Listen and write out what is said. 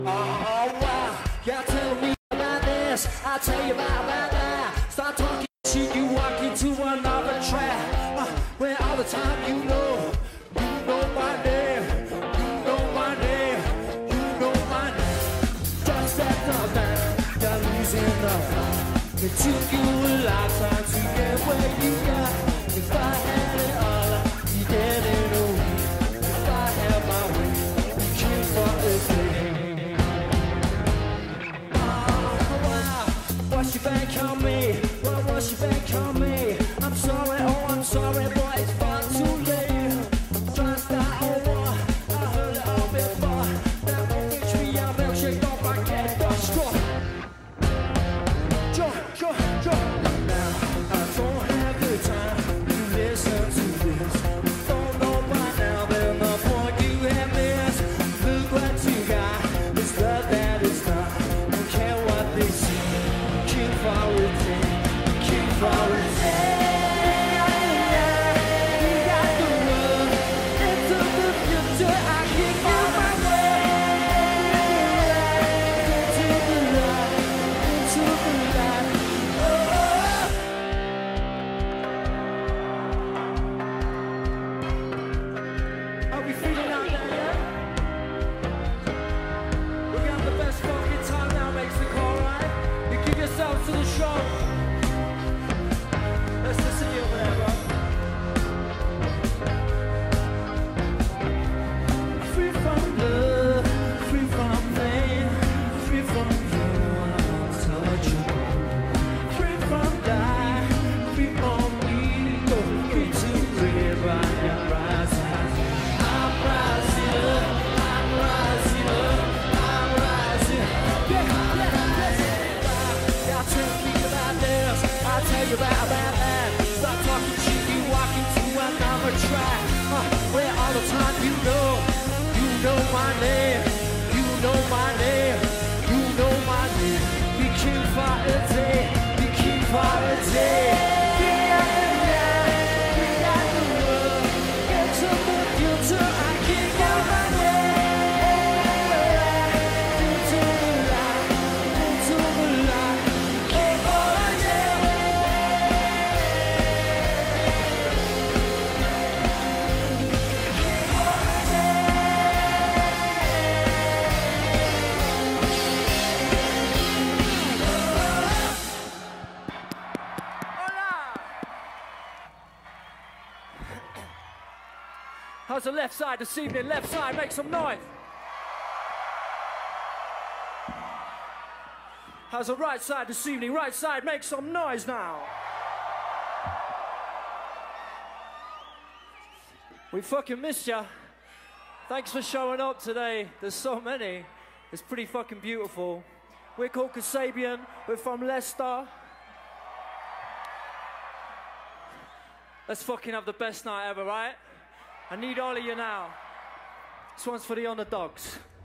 Oh, wow, y'all tell me about this, I'll tell you about that. Start talking shit, you walk into another trap. Where all the time you know my name, you know my name, you know my name. Just that down, you're losing the fight. It took you a lifetime to get where you got. If I had it all, you didn't know me. If I had my way, you came for a day. Oh, wow, what's your bank on me? Well, what's your bank on me? I'm sorry, oh, I'm sorry, but it's far too late. Trying to start over, I heard it all before. That won't reach me, I'll milkshake off my cat, dog straw. Now, I don't have the time to listen to this. Don't know by now, but the point you have missed. Look what you got, it's love that is not. Don't care what they see, keep forward, keep forward. To the show. Let's listen to you over there, bro. Free from love, free from pain, free from you, I won't touch you. Free from die, free from me, go free to breathe, right and rising. I'm rising up, I'm rising up, I'm rising. I'll tell you about that. Stop talking shit, you walk into another track. Where all the time you know my name, you know my name, you know my name. Be king for a day, be king for a day. We got the world, get to the future, I give you my name. Into the light, into the light. How's the left side this evening? Left side, make some noise. How's the right side this evening? Right side, make some noise now. We fucking missed ya. Thanks for showing up today. There's so many. It's pretty fucking beautiful. We're called Kasabian. We're from Leicester. Let's fucking have the best night ever, right? I need all of you now. This one's for the underdogs.